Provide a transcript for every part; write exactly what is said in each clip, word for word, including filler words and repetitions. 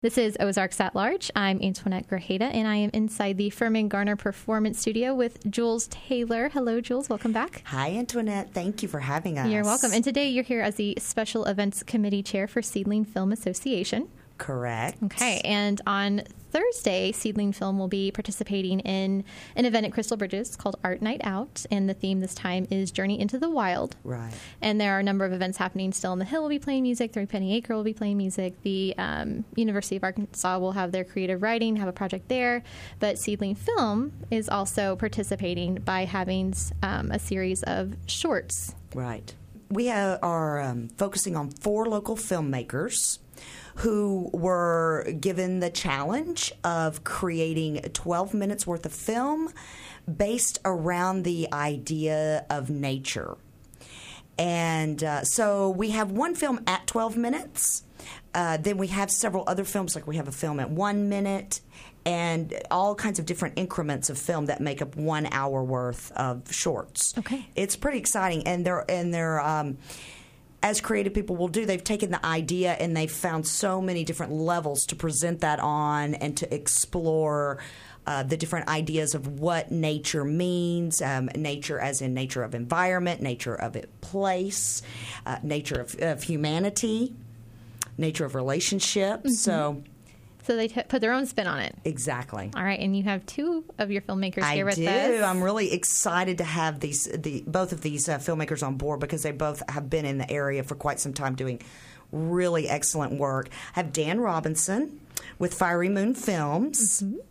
This is Ozarks at Large. I'm Antoinette Grajeda, and I am inside the Furman Garner Performance Studio with Jules Taylor. Hello, Jules. Welcome back. Hi, Antoinette. Thank you for having us. You're welcome. And today you're here as the Special Events Committee Chair for Seedling Film Association. Correct. Okay. And on Thursday, Seedling Film will be participating in an event at Crystal Bridges called Art Night Out. And the theme this time is Journey into the Wild. Right. And there are a number of events happening still. On the Hill will be playing music. Three Penny Acre will be playing music. The um, University of Arkansas will have their creative writing, have a project there. But Seedling Film is also participating by having um, a series of shorts. Right. We have, are um, focusing on four local filmmakers who were given the challenge of creating twelve minutes worth of film based around the idea of nature. And uh, so we have one film at twelve minutes. Uh, then we have several other films, like we have a film at one minute, and all kinds of different increments of film that make up one hour worth of shorts. Okay. It's pretty exciting. And they're, and they're um, as creative people will do, they've taken the idea and they've found so many different levels to present that on and to explore uh, the different ideas of what nature means, um, nature as in nature of environment, nature of it place, uh, nature of, of humanity, nature of relationships. Mm-hmm. So... So they t- put their own spin on it. Exactly. All right, and you have two of your filmmakers I here with do. us. I'm really excited to have these, the both of these uh, filmmakers on board because they both have been in the area for quite some time doing really excellent work. I have Dan Robinson with Fiery Moon Films, mm-hmm.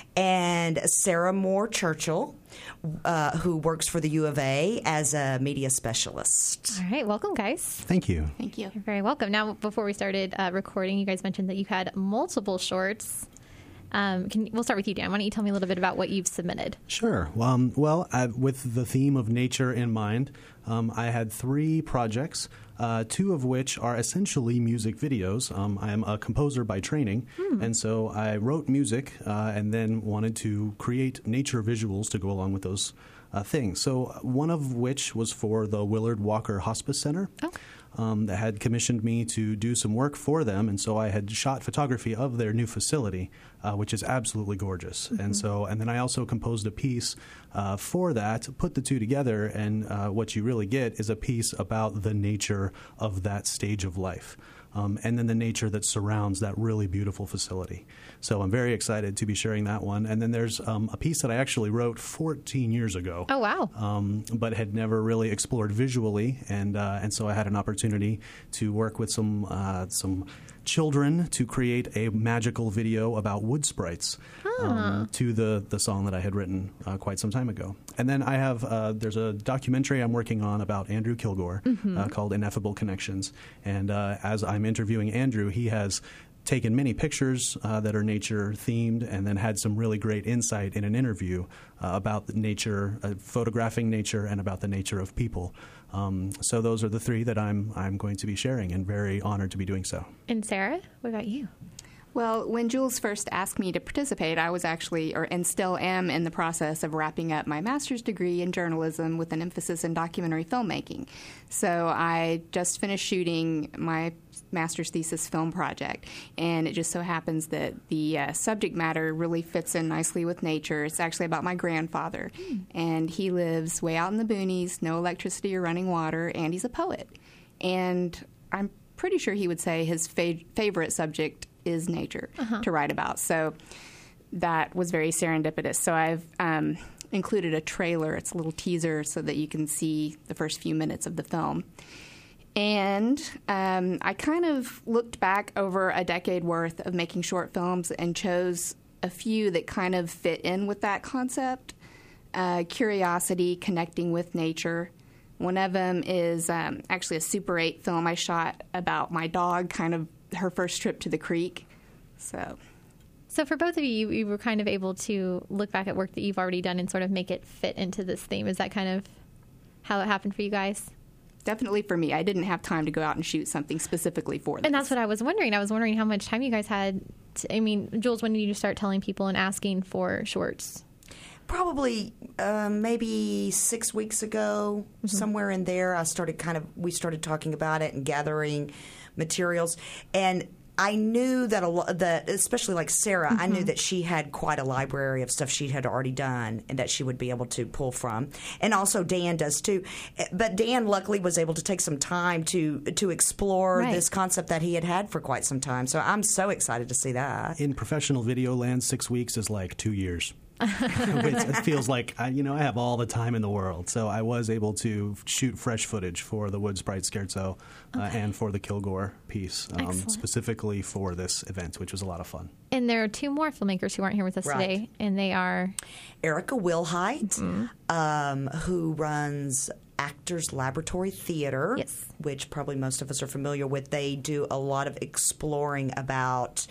and Sarah Moore Churchill, uh, who works for the U of A as a media specialist. All right, welcome, guys. Thank you. Thank you. You're very welcome. Now, before we started uh, recording, you guys mentioned that you had multiple shorts. Um, can, we'll start with you, Dan. Why don't you tell me a little bit about what you've submitted? Sure. Um, well, I, with the theme of nature in mind, um, I had three projects, uh, two of which are essentially music videos. Um, I am a composer by training, hmm. and so I wrote music uh, and then wanted to create nature visuals to go along with those uh, things. So one of which was for the Willard Walker Hospice Center. Okay. Um, that had commissioned me to do some work for them, and so I had shot photography of their new facility, uh, which is absolutely gorgeous. Mm-hmm. And so, and then I also composed a piece uh, for that, put the two together, and uh, what you really get is a piece about the nature of that stage of life. Um, and then the nature that surrounds that really beautiful facility. So I'm very excited to be sharing that one. And then there's um, a piece that I actually wrote fourteen years ago. Oh, wow. Um, but had never really explored visually. And uh, and so I had an opportunity to work with some uh, some children to create a magical video about wood sprites huh. um, to the, the song that I had written uh, quite some time ago. And then I have, uh, there's a documentary I'm working on about Andrew Kilgore mm-hmm. uh, called Ineffable Connections. And uh, as I'm interviewing Andrew, he has taken many pictures uh, that are nature themed and then had some really great insight in an interview uh, about the nature, uh, photographing nature and about the nature of people. Um, so those are the three that I'm I'm going to be sharing and very honored to be doing so. And Sarah, what about you? Well, when Jules first asked me to participate, I was actually, or and still am, in the process of wrapping up my master's degree in journalism with an emphasis in documentary filmmaking. So I just finished shooting my master's thesis film project, and it just so happens that the uh, subject matter really fits in nicely with nature. It's actually about my grandfather, mm. and he lives way out in the boonies, no electricity or running water, and he's a poet. And I'm pretty sure he would say his fa- favorite subject is nature uh-huh. to write about. So that was very serendipitous. So I've um, included a trailer. It's a little teaser so that you can see the first few minutes of the film. And um, I kind of looked back over a decade worth of making short films and chose a few that kind of fit in with that concept. Uh, curiosity, connecting with nature. One of them is um, actually a Super eight film I shot about my dog, kind of her first trip to the creek. So so for both of you, you, you were kind of able to look back at work that you've already done and sort of make it fit into this theme. Is that kind of how it happened for you guys? Definitely for me. I didn't have time to go out and shoot something specifically for this. And that's what I was wondering. I was wondering how much time you guys had. To, I mean, Jules, when did you start telling people and asking for shorts? Probably um, maybe six weeks ago, mm-hmm. somewhere in there. I started kind of, we started talking about it and gathering materials. And I knew that a lot that, especially like Sarah, Mm-hmm. I knew that she had quite a library of stuff she had already done and that she would be able to pull from. And also Dan does too. But Dan luckily was able to take some time to to explore Right. this concept that he had had for quite some time. So I'm so excited to see that. In professional video land, six weeks is like two years. It it feels like I, you know I have all the time in the world, so I was able to shoot fresh footage for the Wood Sprite Scherzo uh, and for the Kilgore piece, um, Excellent. specifically for this event, which was a lot of fun. And there are two more filmmakers who aren't here with us Right. today, and they are Erica Wilhite, Mm-hmm. um, who runs Actors Laboratory Theater, Yes. which probably most of us are familiar with. They do a lot of exploring about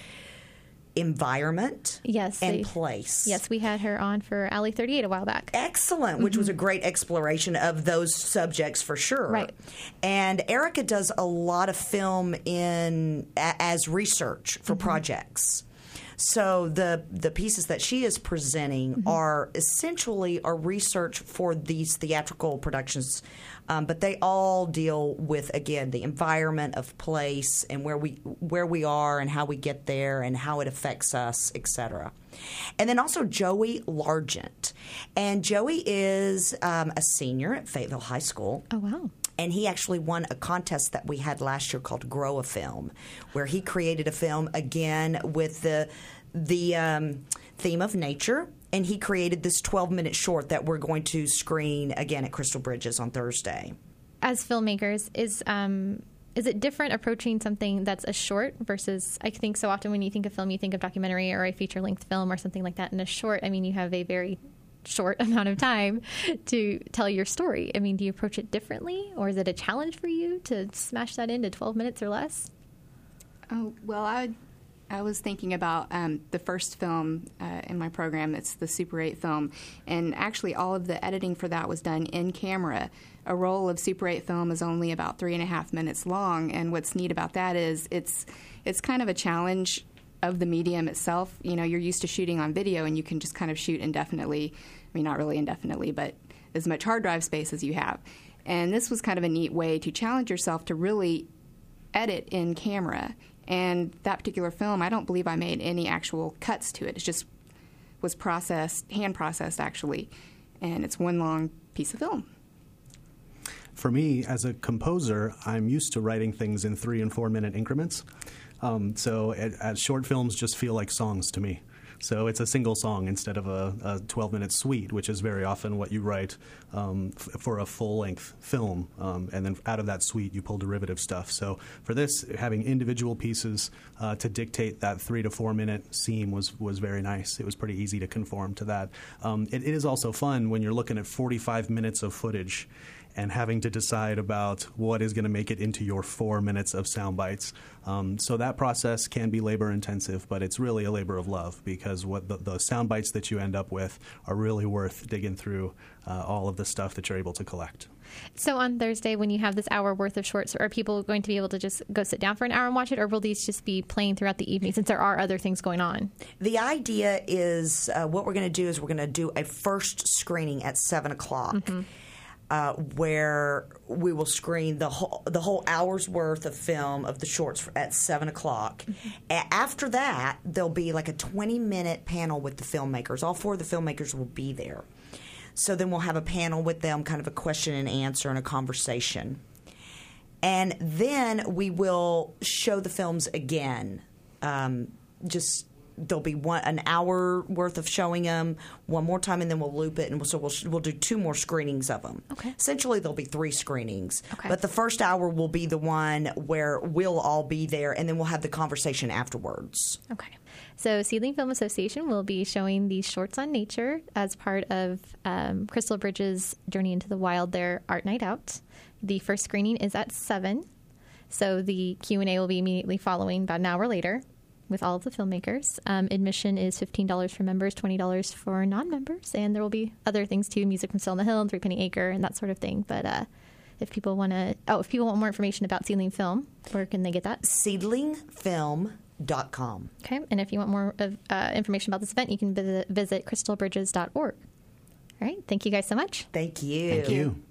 environment Yes, and they- place. yes, we had her on for Alley thirty-eight a while back. Excellent, which was a great exploration of those subjects for sure. Right. And Erica does a lot of film in a, as research for projects. So the the pieces that she is presenting are essentially are research for these theatrical productions, um, but they all deal with again the environment of place and where we where we are and how we get there and how it affects us, et cetera. And then also Joey Largent, and Joey is um, a senior at Fayetteville High School. Oh, wow. And he actually won a contest that we had last year called Grow a Film, where he created a film again with the the um, theme of nature, and he created this twelve-minute short that we're going to screen again at Crystal Bridges on Thursday. As filmmakers, is um, is it different approaching something that's a short versus, I think so often when you think of film, you think of documentary or a feature-length film or something like that. In a short, I mean, you have a very short amount of time to tell your story. I mean, do you approach it differently, or is it a challenge for you to smash that into twelve minutes or less? Oh, well, I I was thinking about um, the first film uh, in my program. It's the Super eight film, and actually all of the editing for that was done in camera. A roll of Super eight film is only about three and a half minutes long, and what's neat about that is it's it's kind of a challenge of the medium itself. You know, you're used to shooting on video, and you can just kind of shoot indefinitely. I mean, not really indefinitely, but as much hard drive space as you have. And this was kind of a neat way to challenge yourself to really edit in camera. And that particular film, I don't believe I made any actual cuts to it. It just was processed, hand processed actually, and it's one long piece of film. For me, as a composer, I'm used to writing things in three and four minute increments. Um, so it, as short films just feel like songs to me. So it's a single song instead of a, a twelve-minute suite, which is very often what you write um, f- for a full-length film. Um, and then out of that suite, you pull derivative stuff. So for this, having individual pieces uh, to dictate that three to four-minute seam was, was very nice. It was pretty easy to conform to that. Um, it, it is also fun when you're looking at forty-five minutes of footage and having to decide about what is going to make it into your four minutes of sound bites. Um, so that process can be labor intensive, but it's really a labor of love because what the, the sound bites that you end up with are really worth digging through uh, all of the stuff that you're able to collect. So on Thursday, when you have this hour worth of shorts, are people going to be able to just go sit down for an hour and watch it, or will these just be playing throughout the evening since there are other things going on? The idea is uh, what we're going to do is we're going to do a first screening at seven o'clock. Mm-hmm. Uh, where we will screen the whole the whole hour's worth of film of the shorts at seven o'clock. Mm-hmm. A- after that, there'll be like a twenty minute panel with the filmmakers. All four of the filmmakers will be there. So then we'll have a panel with them, kind of a question and answer and a conversation. And then we will show the films again. Um, just there'll be one an hour worth of showing them one more time, and then we'll loop it, and we'll, so we'll we'll do two more screenings of them. Okay. Essentially, there'll be three screenings. Okay. But the first hour will be the one where we'll all be there, and then we'll have the conversation afterwards. Okay. So Seedling Film Association will be showing these shorts on nature as part of um, Crystal Bridges' Journey into the Wild, their Art Night Out. The first screening is at seven. So the Q and A will be immediately following about an hour later with all of the filmmakers. Um, admission is fifteen dollars for members, twenty dollars for non-members, and there will be other things too, music from Still on the Hill and Three Penny Acre and that sort of thing. But uh, if people want to, oh, if people want more information about Seedling Film, where can they get that? seedling film dot com. Okay, and if you want more of, uh, information about this event, you can visit, visit crystal bridges dot org. All right, thank you guys so much. Thank you. Thank you.